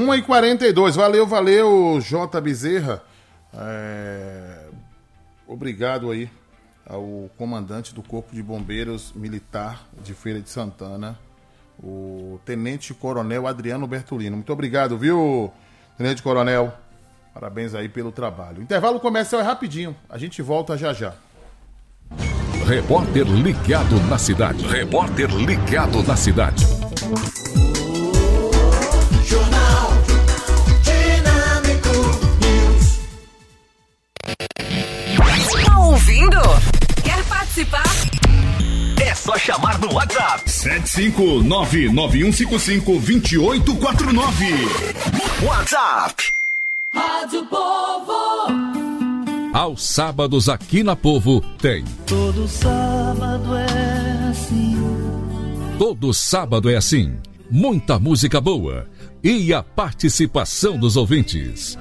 1h42, valeu, J. Bezerra. Obrigado aí ao comandante do Corpo de Bombeiros Militar de Feira de Santana, o Tenente Coronel Adriano Bertolino. Muito obrigado, viu, Tenente Coronel? Parabéns aí pelo trabalho. O intervalo comercial é rapidinho, a gente volta já já. Repórter ligado na cidade. Repórter ligado na cidade. Jornal Dinâmico News. Tá ouvindo? Quer participar? É só chamar no WhatsApp. 759-9155-2849. WhatsApp. Rádio Povo. Aos sábados aqui na Povo tem. Todo sábado é assim. Todo sábado é assim. Muita música boa e a participação dos ouvintes.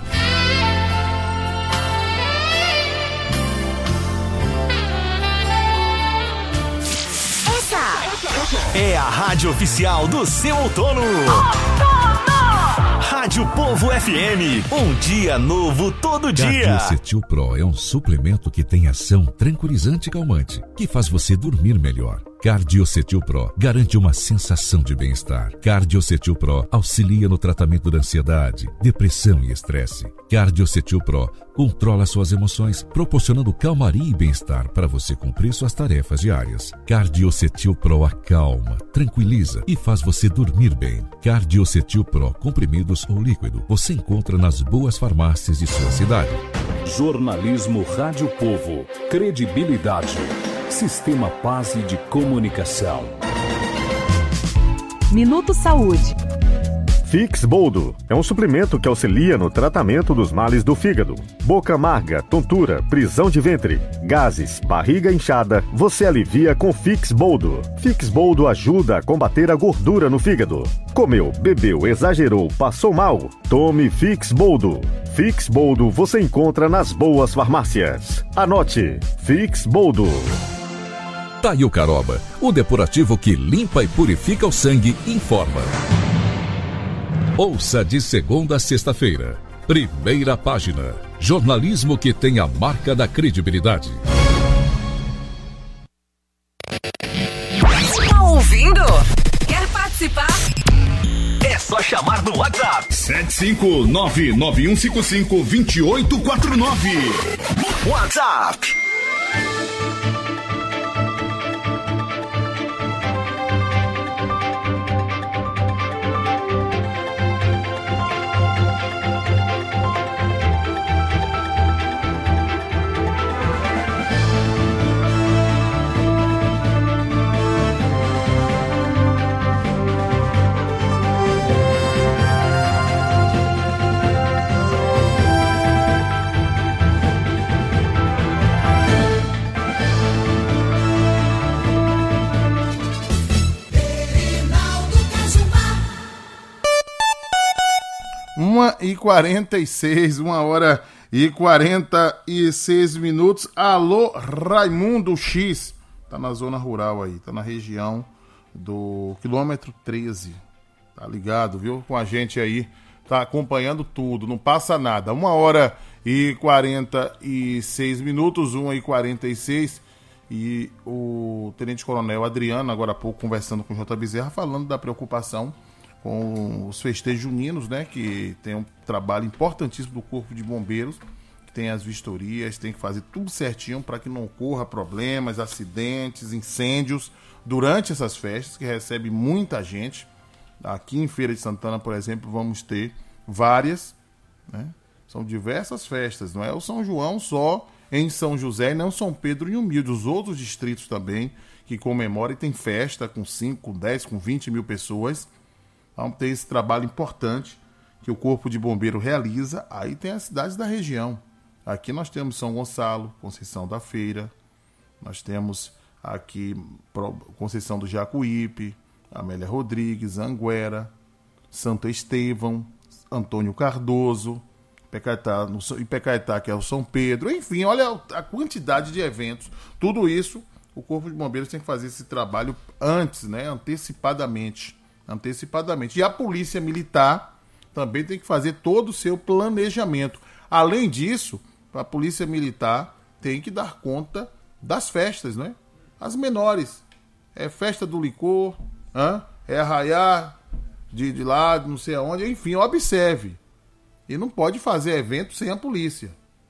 Essa é a rádio oficial do seu outono. Rádio Povo FM, um dia novo todo dia. Cardiocetil Pro é um suplemento que tem ação tranquilizante e calmante, que faz você dormir melhor. Cardiocetil Pro garante uma sensação de bem-estar. Cardiocetil Pro auxilia no tratamento da ansiedade, depressão e estresse. Cardiocetil Pro controla suas emoções, proporcionando calmaria e bem-estar para você cumprir suas tarefas diárias. Cardiocetil Pro acalma, tranquiliza e faz você dormir bem. Cardiocetil Pro, comprimidos ou líquido, você encontra nas boas farmácias de sua cidade. Jornalismo Rádio Povo. Credibilidade. Sistema Paz de Comunicação. Minuto Saúde. Fix Boldo é um suplemento que auxilia no tratamento dos males do fígado. Boca amarga, tontura, prisão de ventre, gases, barriga inchada, você alivia com Fix Boldo. Fix Boldo ajuda a combater a gordura no fígado. Comeu, bebeu, exagerou, passou mal? Tome Fix Boldo. Fix Boldo você encontra nas boas farmácias. Anote, Fix Boldo. Taio Caroba, o depurativo que limpa e purifica o sangue, informa. Ouça de segunda a sexta-feira. Primeira página. Jornalismo que tem a marca da credibilidade. Tá ouvindo? Quer participar? É só chamar no WhatsApp. 759-9155-2849. WhatsApp. E 46, 1h46. Alô, Raimundo X. Tá na zona rural aí, tá na região do quilômetro 13. Tá ligado, viu? Com a gente aí, tá acompanhando tudo, não passa nada. 1h46, 1h46. E o Tenente Coronel Adriano, agora há pouco, conversando com o J. Bezerra, falando da preocupação com os festejos juninos, né, que tem um trabalho importantíssimo do Corpo de Bombeiros, que tem as vistorias, tem que fazer tudo certinho para que não ocorra problemas, acidentes, incêndios durante essas festas, que recebe muita gente. Aqui em Feira de Santana, por exemplo, vamos ter várias, né? São diversas festas, não é o São João só em São José e não São Pedro e Humilde, os outros distritos também que comemoram e tem festa com 5, com 10, com 20 mil pessoas. Vamos ter esse trabalho importante que o Corpo de Bombeiro realiza. Aí tem as cidades da região. Aqui nós temos São Gonçalo, Conceição da Feira. Nós temos aqui Conceição do Jacuípe, Amélia Rodrigues, Anguera, Santo Estevão, Antônio Cardoso, Ipecaetá, que é o São Pedro. Enfim, olha a quantidade de eventos. Tudo isso, o Corpo de Bombeiros tem que fazer esse trabalho antes, né? Antecipadamente. E a Polícia Militar também tem que fazer todo o seu planejamento. Além disso, a Polícia Militar tem que dar conta das festas, né? As menores. É festa do licor, é arraiar de lá, não sei aonde, enfim, observe. E não pode fazer evento sem a polícia.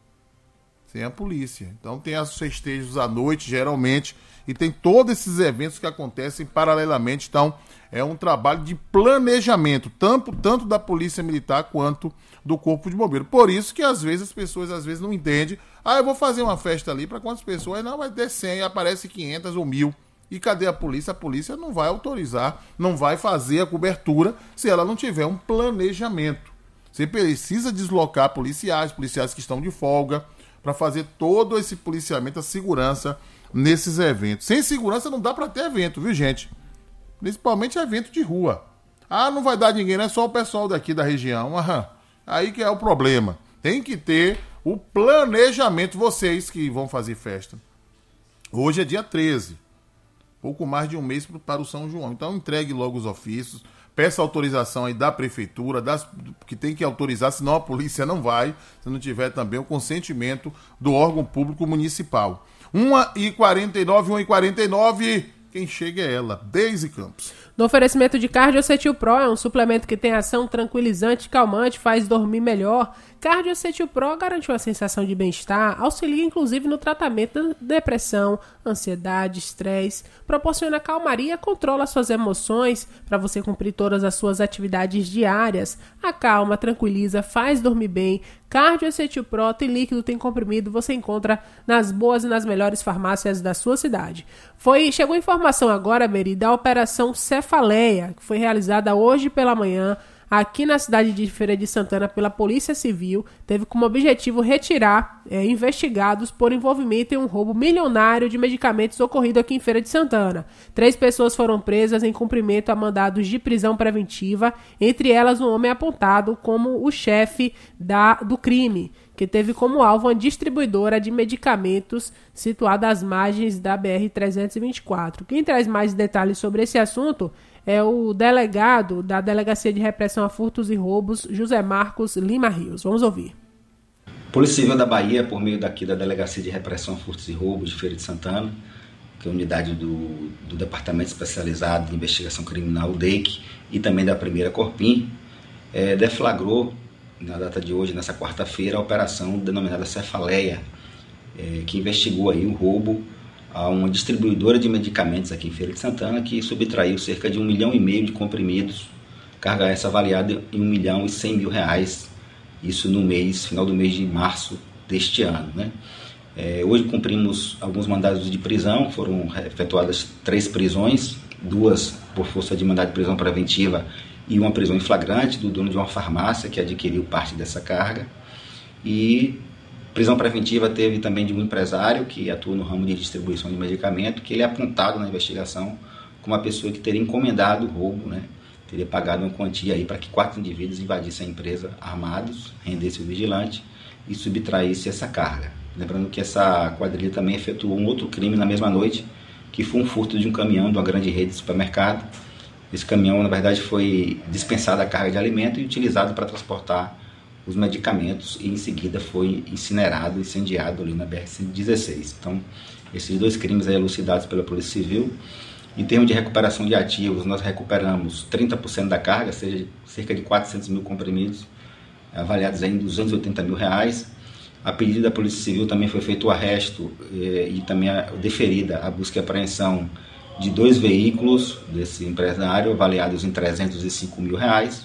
Então tem os festejos à noite, geralmente, e tem todos esses eventos que acontecem paralelamente. Então, é um trabalho de planejamento, tanto da Polícia Militar quanto do Corpo de Bombeiro. Por isso que, às vezes, as pessoas não entendem. Eu vou fazer uma festa ali para quantas pessoas? Não, vai ter 100, aparece 500 ou 1.000. E cadê a polícia? A polícia não vai autorizar, não vai fazer a cobertura se ela não tiver um planejamento. Você precisa deslocar policiais que estão de folga, para fazer todo esse policiamento, a segurança nesses eventos. Sem segurança não dá para ter evento, viu, gente? Principalmente evento de rua. Não vai dar ninguém, não é só o pessoal daqui da região. Aí que é o problema. Tem que ter o planejamento, vocês que vão fazer festa. Hoje é dia 13. Pouco mais de um mês para o São João. Então entregue logo os ofícios. Peça autorização aí da prefeitura, que tem que autorizar, senão a polícia não vai, se não tiver também o consentimento do órgão público municipal. 1h49, quem chega é ela, Deise Campos. No oferecimento de Cardiocetil Pro, é um suplemento que tem ação tranquilizante, calmante, faz dormir melhor. Cardiocetil Pro garante uma sensação de bem-estar, auxilia inclusive no tratamento da depressão, ansiedade, estresse, proporciona calmaria, controla suas emoções para você cumprir todas as suas atividades diárias. Acalma, tranquiliza, faz dormir bem. Cardiocetil Pro tem líquido, tem comprimido, você encontra nas boas e nas melhores farmácias da sua cidade. Chegou informação agora, Beri, da Operação Cefaleia, que foi realizada hoje pela manhã aqui na cidade de Feira de Santana pela Polícia Civil. Teve como objetivo retirar investigados por envolvimento em um roubo milionário de medicamentos ocorrido aqui em Feira de Santana. 3 pessoas foram presas em cumprimento a mandados de prisão preventiva, entre elas um homem apontado como o chefe do crime, que teve como alvo uma distribuidora de medicamentos situada às margens da BR-324. Quem traz mais detalhes sobre esse assunto é o delegado da Delegacia de Repressão a Furtos e Roubos, José Marcos Lima Rios. Vamos ouvir. Polícia Civil da Bahia, por meio daqui da Delegacia de Repressão a Furtos e Roubos de Feira de Santana, que é a unidade do Departamento Especializado de Investigação Criminal, o DEIC, e também da Primeira Corpim, deflagrou, na data de hoje, nessa quarta-feira, a operação denominada Cefaleia, que investigou aí o roubo a uma distribuidora de medicamentos aqui em Feira de Santana, que subtraiu cerca de 1,5 milhão de comprimidos, carga essa avaliada em R$1.100.000, isso no final do mês de março deste ano, né? Hoje cumprimos alguns mandados de prisão, foram efetuadas 3 prisões, 2 por força de mandado de prisão preventiva e uma prisão em flagrante do dono de uma farmácia que adquiriu parte dessa carga. E prisão preventiva teve também de um empresário que atua no ramo de distribuição de medicamento, que ele é apontado na investigação como uma pessoa que teria encomendado o roubo, né? Teria pagado uma quantia aí para que 4 indivíduos invadissem a empresa armados, rendessem o vigilante e subtraíssem essa carga. Lembrando que essa quadrilha também efetuou um outro crime na mesma noite, que foi um furto de um caminhão de uma grande rede de supermercado. Esse caminhão, na verdade, foi dispensado a carga de alimento e utilizado para transportar os medicamentos e em seguida foi incinerado, incendiado ali na BR-116. Então, esses 2 crimes aí elucidados pela Polícia Civil. Em termos de recuperação de ativos, nós recuperamos 30% da carga, ou seja, cerca de 400 mil comprimidos, avaliados em R$280 mil. A pedido da Polícia Civil também foi feito o arresto e também deferida a busca e apreensão de 2 veículos desse empresário, avaliados em R$305 mil.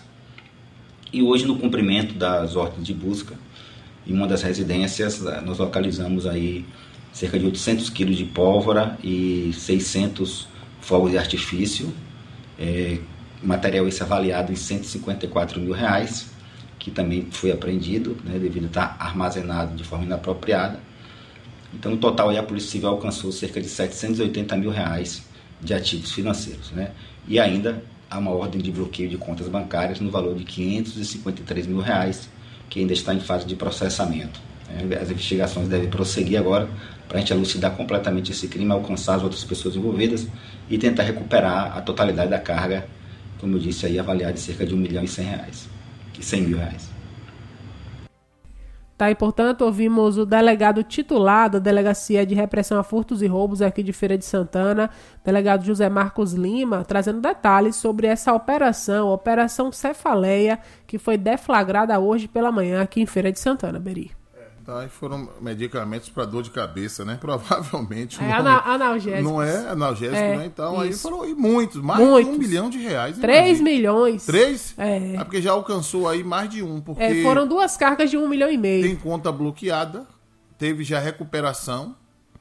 E hoje, no cumprimento das ordens de busca, em uma das residências, nós localizamos aí cerca de 800 quilos de pólvora e 600 fogos de artifício, material esse avaliado em R$154 mil, que também foi apreendido, né, devido a estar armazenado de forma inapropriada. Então, no total, aí, a Polícia Civil alcançou cerca de R$780 mil de ativos financeiros, né? E ainda há uma ordem de bloqueio de contas bancárias no valor de R$553 mil, que ainda está em fase de processamento. As investigações devem prosseguir agora para a gente elucidar completamente esse crime, alcançar as outras pessoas envolvidas e tentar recuperar a totalidade da carga, como eu disse aí, avaliada em cerca de R$1.100.000. R$100.000. Tá, e portanto ouvimos o delegado titular da Delegacia de Repressão a Furtos e Roubos aqui de Feira de Santana, delegado José Marcos Lima, trazendo detalhes sobre essa Operação Cefaleia, que foi deflagrada hoje pela manhã aqui em Feira de Santana, Beri. Tá, e foram medicamentos para dor de cabeça, né? Provavelmente. Analgésico. Não é analgésico, né? Então isso. aí foram muitos, mais de R$1 milhão. 3 milhões. 3? É. Porque já alcançou aí mais de um, porque foram 2 cargas de R$1,5 milhão. Tem conta bloqueada, teve já recuperação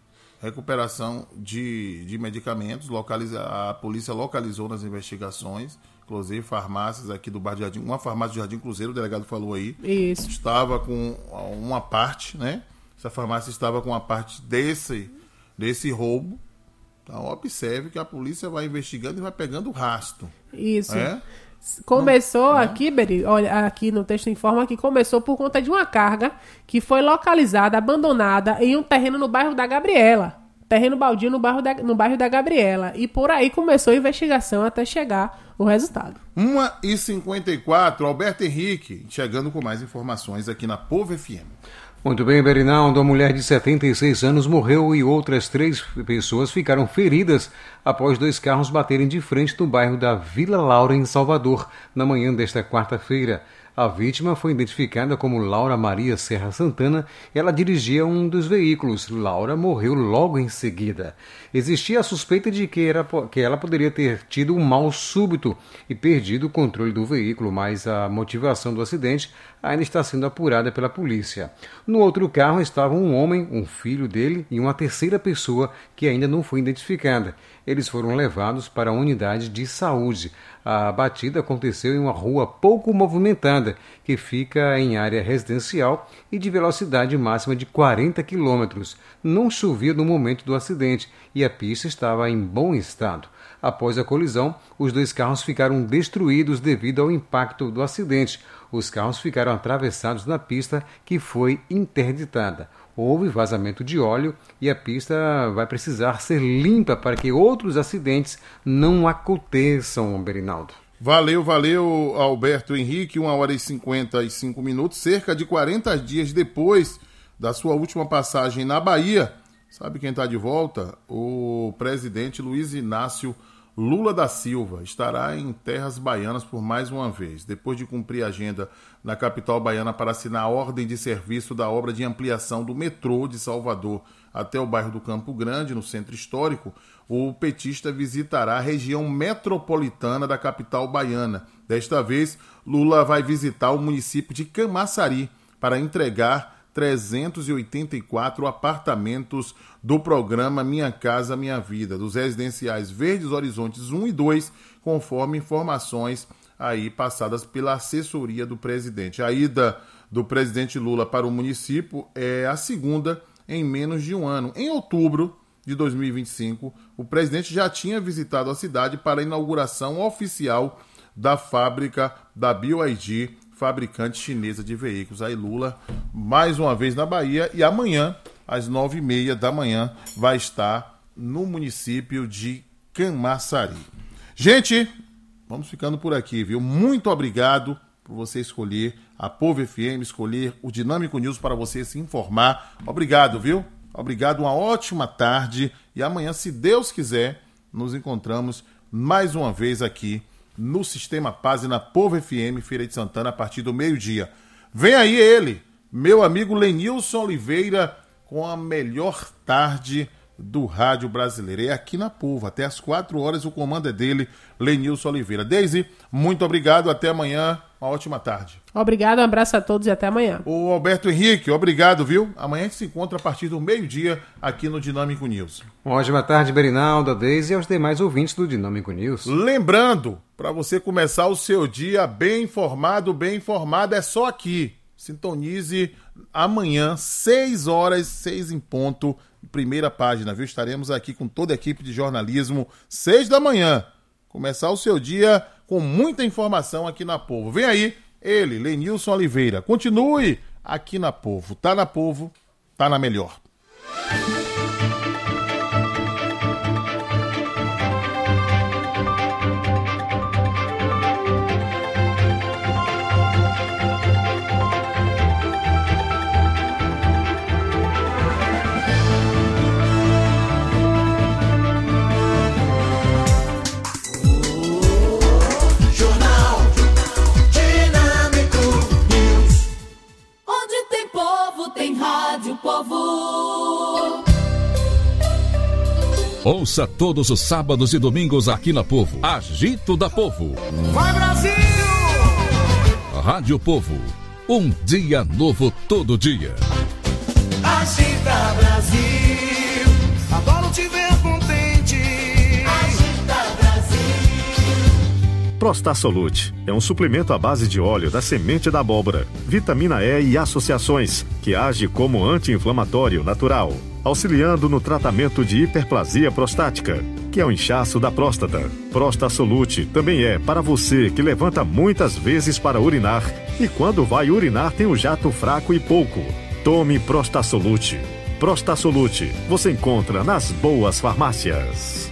de medicamentos, a polícia localizou nas investigações, inclusive farmácias aqui do bairro de Jardim, uma farmácia do Jardim Cruzeiro, o delegado falou aí. Isso. Estava com uma parte, né? Essa farmácia estava com uma parte desse roubo. Então, observe que a polícia vai investigando e vai pegando o rastro. Isso. Começou aqui, Beri, olha, aqui no texto informa que começou por conta de uma carga que foi localizada, abandonada em um terreno no bairro da Gabriela. Terreno baldio no bairro da Gabriela. E por aí começou a investigação até chegar o resultado. 1h54, Alberto Henrique, chegando com mais informações aqui na Povo FM. Muito bem, Berinaldo. A mulher de 76 anos morreu e outras 3 pessoas ficaram feridas após 2 carros baterem de frente no bairro da Vila Laura, em Salvador, na manhã desta quarta-feira. A vítima foi identificada como Laura Maria Serra Santana. Ela dirigia um dos veículos. Laura morreu logo em seguida. Existia a suspeita de que ela poderia ter tido um mal súbito e perdido o controle do veículo, mas a motivação do acidente ainda está sendo apurada pela polícia. No outro carro estavam um homem, um filho dele e uma terceira pessoa que ainda não foi identificada. Eles foram levados para a unidade de saúde. A batida aconteceu em uma rua pouco movimentada, que fica em área residencial e de velocidade máxima de 40 km. Não chovia no momento do acidente e a pista estava em bom estado. Após a colisão, os 2 carros ficaram destruídos devido ao impacto do acidente. Os carros ficaram atravessados na pista, que foi interditada. Houve vazamento de óleo e a pista vai precisar ser limpa para que outros acidentes não aconteçam, Berinaldo. Valeu, Alberto Henrique, 1h55, cerca de 40 dias depois da sua última passagem na Bahia. Sabe quem está de volta? O presidente Luiz Inácio Lula da Silva estará em terras baianas por mais uma vez. Depois de cumprir a agenda na capital baiana para assinar a ordem de serviço da obra de ampliação do metrô de Salvador até o bairro do Campo Grande, no centro histórico, o petista visitará a região metropolitana da capital baiana. Desta vez, Lula vai visitar o município de Camaçari para entregar 384 apartamentos do programa Minha Casa Minha Vida, dos residenciais Verdes Horizontes 1 e 2, conforme informações aí passadas pela assessoria do presidente. A ida do presidente Lula para o município é a segunda em menos de um ano. Em outubro de 2025, o presidente já tinha visitado a cidade para a inauguração oficial da fábrica da BYD, fabricante chinesa de veículos. Aí Lula, mais uma vez na Bahia, e amanhã, às 9h30 da manhã, vai estar no município de Camaçari. Gente, vamos ficando por aqui, viu? Muito obrigado por você escolher a Povo FM, escolher o Dinâmico News para você se informar. Obrigado, viu? Obrigado, uma ótima tarde, e amanhã, se Deus quiser, nos encontramos mais uma vez aqui no Sistema Paz e na Povo FM, Feira de Santana, a partir do meio-dia. Vem aí ele, meu amigo Lenilson Oliveira, com a melhor tarde do rádio brasileiro. É aqui na Povo, até às 4 horas, o comando é dele, Lenilson Oliveira. Deise, muito obrigado, até amanhã, uma ótima tarde. Obrigado, um abraço a todos e até amanhã. O Alberto Henrique, obrigado, viu? Amanhã a gente se encontra a partir do meio-dia aqui no Dinâmico News. Uma ótima tarde, Berinaldo, Deise e aos demais ouvintes do Dinâmico News. Lembrando, para você começar o seu dia bem informado, é só aqui. Sintonize amanhã, 6 horas, 6 em ponto, primeira página, viu? Estaremos aqui com toda a equipe de jornalismo, 6 da manhã. Começar o seu dia com muita informação aqui na Povo. Vem aí, ele, Lenilson Oliveira. Continue aqui na Povo. Tá na Povo, tá na melhor. Ouça todos os sábados e domingos aqui na Povo. Agito da Povo. Vai, Brasil! Rádio Povo. Um dia novo todo dia. Agita, Brasil! Adoro te ver contente. Agita, Brasil! Prostasolute é um suplemento à base de óleo da semente da abóbora, vitamina E e associações, que age como anti-inflamatório natural, auxiliando no tratamento de hiperplasia prostática, que é o inchaço da próstata. Prostasolute também é para você que levanta muitas vezes para urinar e quando vai urinar tem o jato fraco e pouco. Tome Prostasolute. Prostasolute você encontra nas boas farmácias.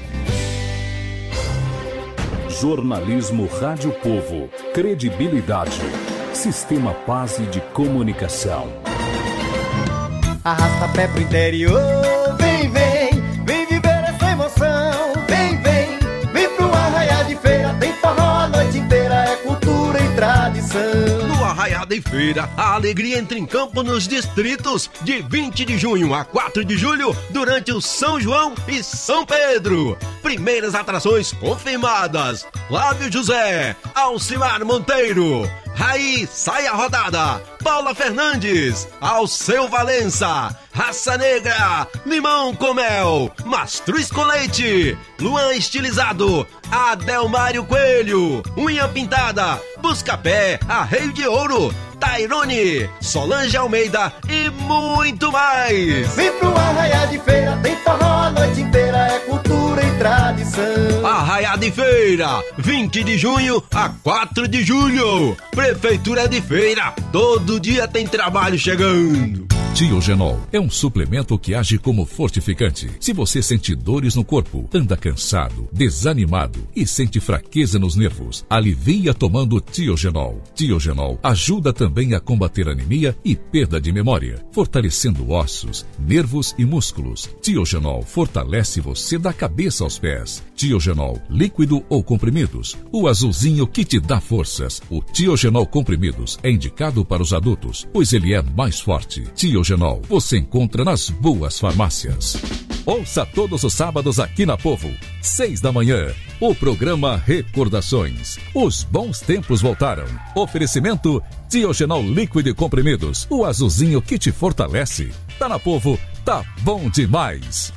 Jornalismo Rádio Povo. Credibilidade. Sistema Paz de Comunicação. Arrasta pé pro interior, vem, vem, vem viver essa emoção. Vem, vem, vem pro Arraiá de Feira, tem forró a noite inteira, é cultura e tradição. No Arraiá de Feira, a alegria entra em campo nos distritos de 20 de junho a 4 de julho, durante o São João e São Pedro. Primeiras atrações confirmadas: Flávio José, Alcimar Monteiro, Raí Saia Rodada, Paula Fernandes, Alceu Valença, Raça Negra, Limão com Mel, Mastruz com Leite, Luan Estilizado, Adelmário Coelho, Unha Pintada, Buscapé, Arreio de Ouro, Tairone, Solange Almeida e muito mais. Vem pro Arraiá de Feira, tem forró a noite inteira, é cultura e tradição. Arraiá de Feira, 20 de junho a 4 de julho. Prefeitura de Feira, todo dia tem trabalho chegando. Tiogenol é um suplemento que age como fortificante. Se você sente dores no corpo, anda cansado, desanimado e sente fraqueza nos nervos, alivia tomando Tiogenol. Tiogenol ajuda também a combater anemia e perda de memória, fortalecendo ossos, nervos e músculos. Tiogenol fortalece você da cabeça aos pés. Tiogenol, líquido ou comprimidos, o azulzinho que te dá forças. O Tiogenol comprimidos é indicado para os adultos, pois ele é mais forte. Tiogenol você encontra nas boas farmácias. Ouça todos os sábados aqui na Povo, 6 da manhã, o programa Recordações. Os bons tempos voltaram. Oferecimento Tiogenol líquido e comprimidos, o azulzinho que te fortalece. Tá na Povo, tá bom demais.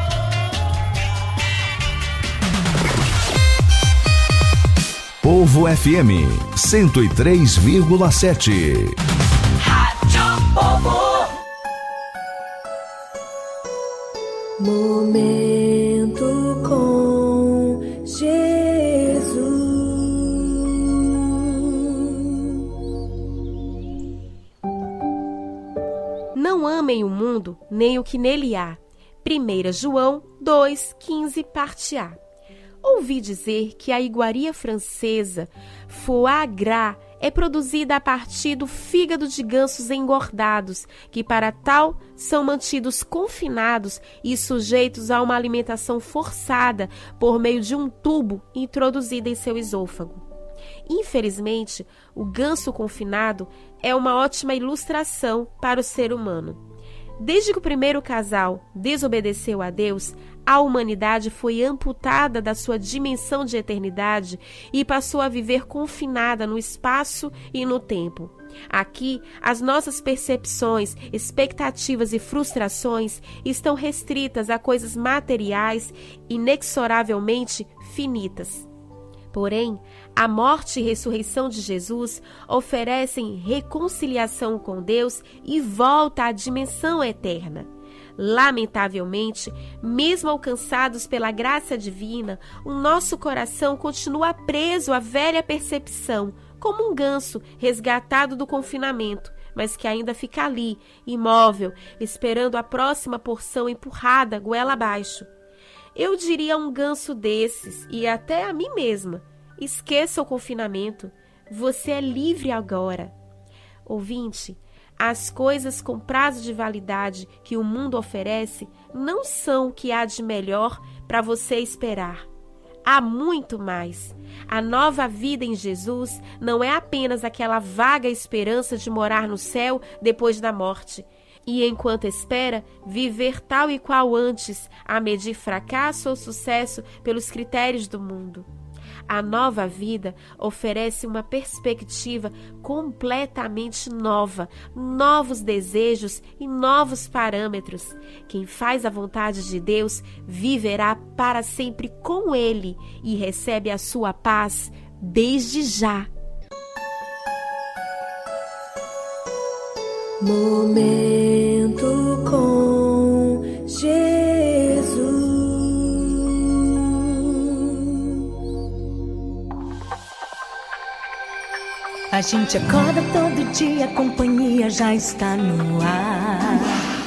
Povo FM 103,7. Rádio Povo. Momento com Jesus. Não amem o mundo, nem o que nele há. 1 João 2,15, parte A. Ouvi dizer que a iguaria francesa foie gras é produzida a partir do fígado de gansos engordados, que para tal são mantidos confinados e sujeitos a uma alimentação forçada por meio de um tubo introduzido em seu esôfago. Infelizmente, o ganso confinado é uma ótima ilustração para o ser humano. Desde que o primeiro casal desobedeceu a Deus, a humanidade foi amputada da sua dimensão de eternidade e passou a viver confinada no espaço e no tempo. Aqui, as nossas percepções, expectativas e frustrações estão restritas a coisas materiais inexoravelmente finitas. Porém, a morte e ressurreição de Jesus oferecem reconciliação com Deus e volta à dimensão eterna. Lamentavelmente, mesmo alcançados pela graça divina, o nosso coração continua preso à velha percepção, como um ganso resgatado do confinamento, mas que ainda fica ali, imóvel, esperando a próxima porção empurrada goela abaixo. Eu diria a um ganso desses, e até a mim mesma: esqueça o confinamento, você é livre agora. Ouvinte, as coisas com prazo de validade que o mundo oferece não são o que há de melhor para você esperar. Há muito mais. A nova vida em Jesus não é apenas aquela vaga esperança de morar no céu depois da morte. e, enquanto espera, viver tal e qual antes, a medir fracasso ou sucesso pelos critérios do mundo. A nova vida oferece uma perspectiva completamente nova, novos desejos e novos parâmetros. Quem faz a vontade de Deus viverá para sempre com Ele e recebe a sua paz desde já. Momento com Jesus. A gente acorda todo dia, a companhia já está no ar.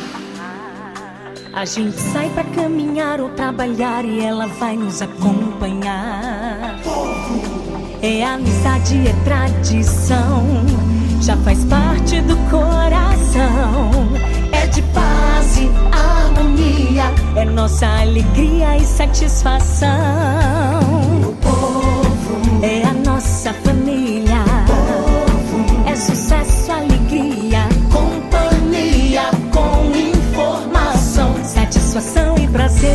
A gente sai pra caminhar ou trabalhar e ela vai nos acompanhar. É amizade, é tradição, já faz parte do coração. É de paz e harmonia, é nossa alegria e satisfação. O povo é a nossa família. É sucesso, alegria, companhia, com informação, satisfação e prazer.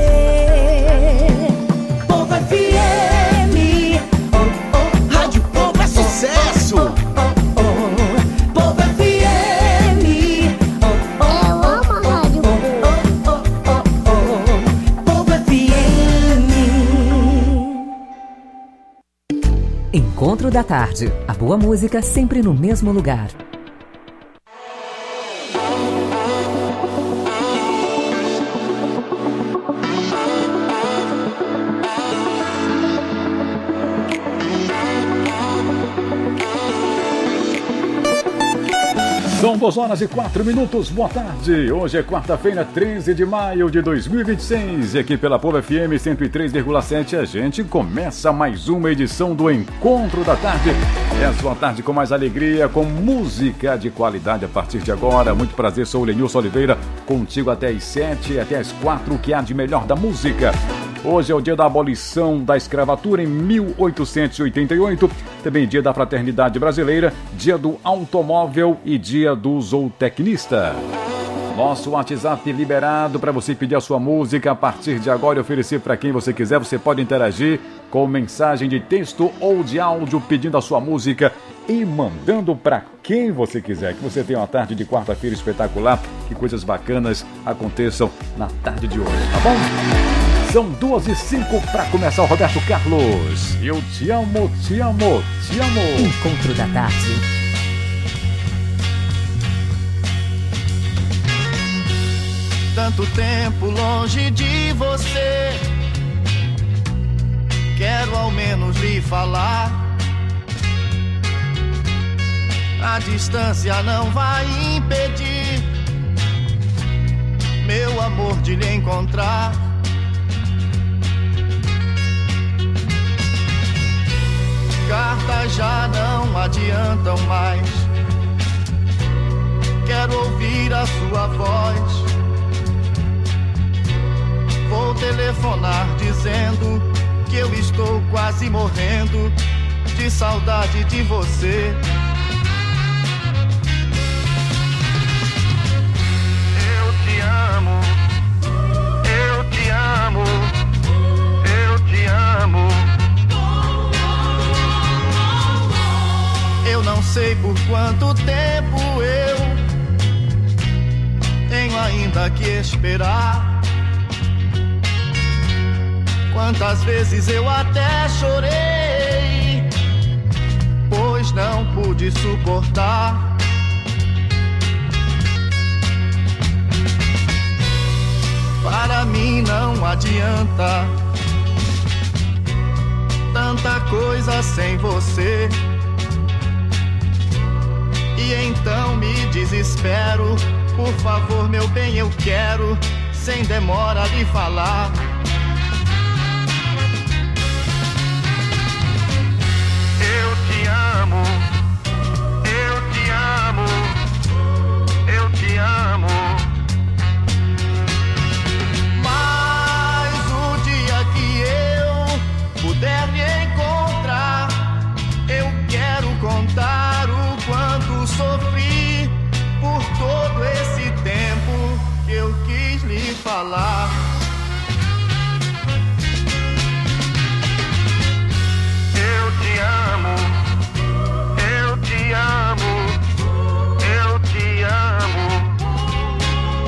Povo FM, Rádio Povo é sucesso. Povo FM, eu amo a Rádio Povo FM. Encontro da Tarde. A boa música sempre no mesmo lugar. São 2h04, boa tarde. Hoje é quarta-feira, 13 de maio de 2026. E aqui pela Povo FM 103,7 a gente começa mais uma edição do Encontro da Tarde. É a sua tarde com mais alegria, com música de qualidade a partir de agora. Muito prazer, sou o Lenilson Oliveira, contigo até às 7, até às 4, o que há de melhor da música. Hoje é o dia da abolição da escravatura em 1888, também dia da fraternidade brasileira, dia do automóvel e dia do zootecnista. Nosso WhatsApp liberado para você pedir a sua música a partir de agora e oferecer para quem você quiser. Você pode interagir com mensagem de texto ou de áudio pedindo a sua música e mandando para quem você quiser. Que você tenha uma tarde de quarta-feira espetacular, que coisas bacanas aconteçam na tarde de hoje, tá bom? São 2h05 para começar o Roberto Carlos. Eu te amo, te amo, te amo. Encontro da Tarde. Tanto tempo longe de você, quero ao menos lhe falar. A distância não vai impedir meu amor de lhe encontrar. Cartas já não adiantam mais, quero ouvir a sua voz. Vou telefonar dizendo que eu estou quase morrendo de saudade de você. Eu te amo, eu te amo, eu te amo. Eu não sei por quanto tempo eu tenho ainda que esperar. Quantas vezes eu até chorei, pois não pude suportar. Para mim não adianta tanta coisa sem você. E então me desespero. Por favor, meu bem, eu quero sem demora lhe falar.